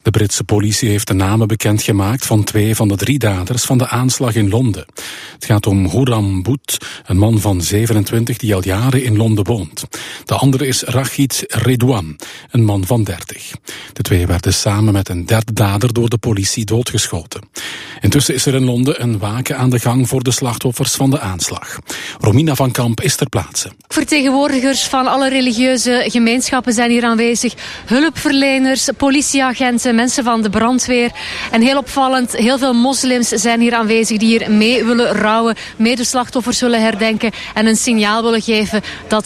De Britse politie heeft de namen bekendgemaakt van 2 van de 3 daders van de aanslag in Londen. Het gaat om Khurram Butt, een man van 27 die al jaren in Londen woont. De andere is Rachid Redouan, een man van 30. De 2 werden samen met een derde dader door de politie doodgeschoten. Intussen is er in Londen een waken aan de gang voor de slachtoffers van de aanslag. Romina van Kamp is ter plaatse. Vertegenwoordigers van alle religieuze gemeenschappen zijn hier aanwezig. Hulpverleners, politieagenten, mensen van de brandweer. En heel opvallend, heel veel moslims zijn hier aanwezig die hier mee willen rouwen, mee de slachtoffers willen herdenken en een signaal willen geven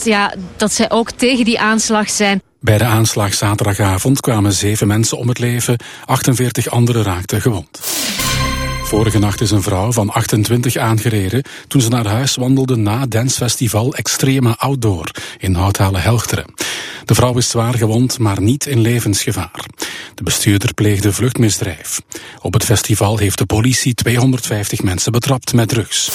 dat zij ook tegen die aanslag zijn. Bij de aanslag zaterdagavond kwamen 7 mensen om het leven, 48 anderen raakten gewond. Vorige nacht is een vrouw van 28 aangereden toen ze naar huis wandelde na het dancefestival Extreme Outdoor in Houthalen-Helchteren. De vrouw is zwaar gewond, maar niet in levensgevaar. De bestuurder pleegde vluchtmisdrijf. Op het festival heeft de politie 250 mensen betrapt met drugs.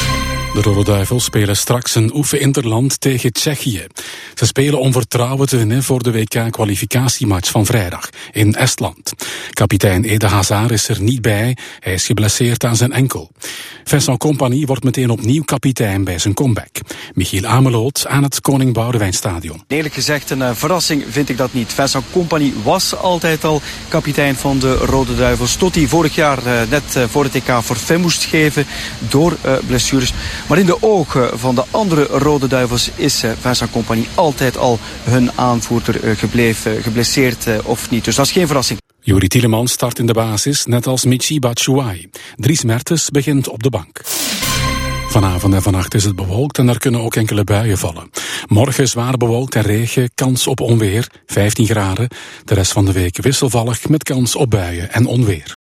De Rode Duivels spelen straks een oefeninterland tegen Tsjechië. Ze spelen om vertrouwen te winnen voor de WK-kwalificatiematch van vrijdag in Estland. Kapitein Eden Hazard is er niet bij, hij is geblesseerd aan zijn enkel. Vincent Kompany wordt meteen opnieuw kapitein bij zijn comeback. Michiel Ameloot aan het Koning Boudewijnstadion. Eerlijk gezegd een verrassing vind ik dat niet. Vincent Kompany was altijd al kapitein van de Rode Duivels. Tot hij vorig jaar net voor het EK forfait moest geven door blessures. Maar in de ogen van de andere Rode Duivels is Vincent Kompany altijd al hun aanvoerder gebleven, geblesseerd of niet. Dus dat is geen verrassing. Juri Tielemans start in de basis, net als Michy Batshuayi. Dries Mertens begint op de bank. Vanavond en vannacht is het bewolkt en er kunnen ook enkele buien vallen. Morgen zwaar bewolkt en regen, kans op onweer, 15 graden. De rest van de week wisselvallig met kans op buien en onweer.